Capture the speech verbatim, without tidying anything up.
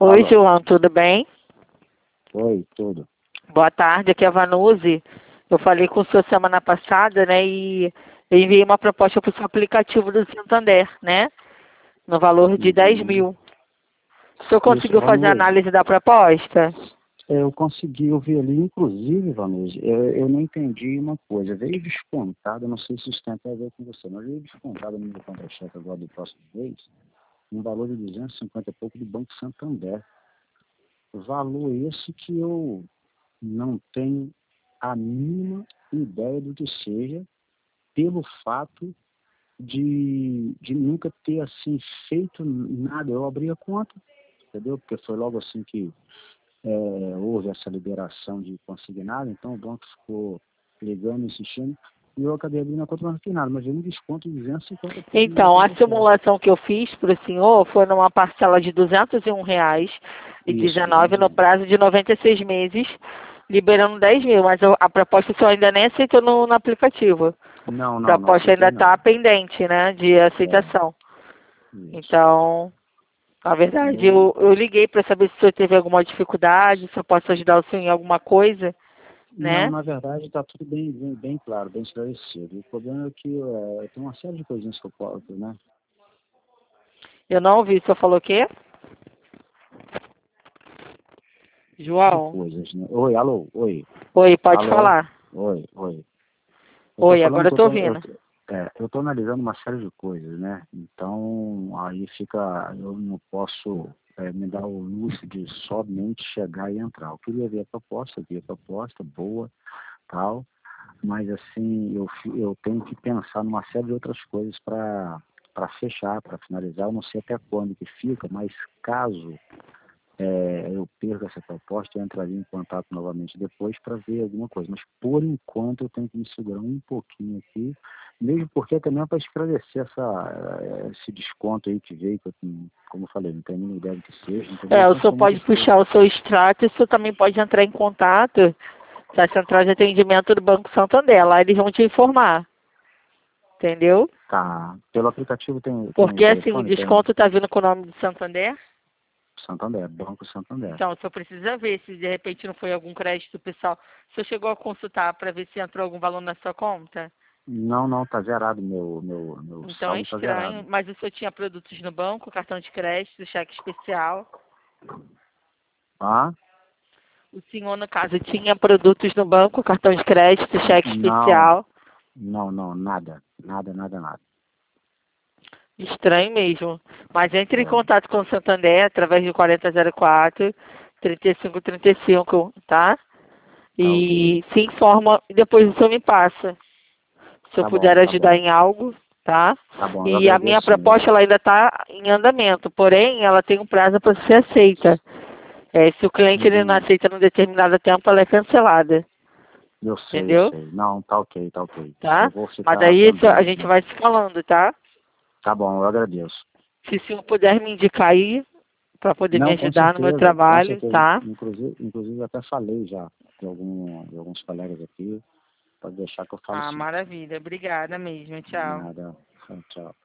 Oi, Alô? João, tudo bem? Oi, tudo. Boa tarde, aqui é a Vanuse. Eu falei com o senhor semana passada, né, e eu enviei uma proposta para o seu aplicativo do Santander, né, no valor de dez Uhum. mil. O senhor Isso, conseguiu fazer a Vanuse. análise da proposta? Eu consegui ouvir ali, inclusive, Vanuse, eu, eu não entendi uma coisa. Veio descontado, eu não sei se isso tem a ver com você, mas veio descontado no meu contra-cheque agora do próximo mês, um valor de duzentos e cinquenta e pouco do Banco Santander. Valor esse que eu não tenho a mínima ideia do que seja, pelo fato de, de nunca ter assim feito nada. Eu abri a conta, entendeu? Porque foi logo assim que é, houve essa liberação de consignado, então o banco ficou ligando, insistindo, e eu acabei abrindo a conta, mas não fiz nada, mas veio um desconto de duzentos e cinquenta e pouco no meu Então, a contra-cheque. simulação que eu fiz para o senhor foi numa parcela de duzentos e um reais e Isso, dezenove duzentos e no um. prazo de noventa e seis meses, liberando dez mil, mas eu- a proposta o senhor ainda nem aceitou no, no aplicativo. Não, A não, não proposta ainda aceitei está não. pendente, né, de É, aceitação. isso. Então, na verdade, Eu, eu, eu liguei para saber se o senhor teve alguma dificuldade, se eu posso ajudar o senhor em alguma coisa, não, né? na verdade está tudo bem, bem, bem claro, bem esclarecido. O problema é que é, tem uma série de coisinhas que eu posso, né? Eu não ouvi, o senhor falou o quê? De João? coisas, né? Oi, alô, oi, Oi, pode alô, falar. oi, oi. Eu tô Oi, falando agora eu que eu tô tô, eu, ouvindo. é, eu tô analisando uma série de coisas, né? Então, aí fica, eu não posso é, me dar o luxo de somente chegar e entrar. Eu queria ver a proposta, ver a proposta boa, tal, mas assim, eu, fi- eu tenho que pensar numa série de outras coisas para para fechar, para finalizar. Eu não sei até quando que fica, mas caso é, eu perco essa proposta, eu entraria em contato novamente depois para ver alguma coisa. Mas por enquanto eu tenho que me segurar um pouquinho aqui, mesmo porque também é para esclarecer essa, eh, esse desconto aí que veio, que eu, não- como eu falei, não tenho nenhuma ideia do que seja, entendeu? É, o Então senhor são pode muitas coisas. puxar o seu extrato e o senhor também pode entrar em contato com a central de atendimento do Banco Santander. Lá eles vão te informar, entendeu? Tá, pelo aplicativo tem, tem o Porque assim, o telefone, tem desconto está vindo com o nome do Santander. Santander, Banco Santander. Então, o senhor precisa ver se de repente não foi algum crédito pessoal. O senhor chegou a consultar para ver se entrou algum valor na sua conta? Não, não, tá zerado, meu, meu, meu Então é saldo tá estranho, zerado. mas o senhor tinha produtos no banco, cartão de crédito, cheque especial. Ah? O senhor, no caso, tinha produtos no banco, cartão de crédito, cheque Não, especial. não, não, nada, nada, nada, nada. Estranho mesmo. Mas entre em É, contato com o Santander através do quarenta zero quatro, trinta e cinco trinta e cinco, tá? tá ok. E se informa e depois o senhor me passa. Se eu Tá bom, puder tá ajudar bom. em algo, tá? Tá bom, eu E a agradeço minha sim, proposta viu? ela ainda está em andamento, porém ela tem um prazo para ser aceita. É, se o cliente ele não Uhum. aceita num determinado tempo, ela é cancelada, Eu sei, eu entendeu? sei. Não, tá ok, tá ok. Eu Tá? vou Mas ficar daí isso a pendente, gente né? vai se falando, tá? Tá bom, eu agradeço. Se o senhor puder me indicar aí para poder me Não, com ajudar no meu certeza, com trabalho, certeza. tá? Inclusive, inclusive eu até falei já de, algum, de alguns colegas aqui, pode deixar que eu falo Ah, sim. maravilha. Obrigada mesmo. Tchau. Nada. Tchau.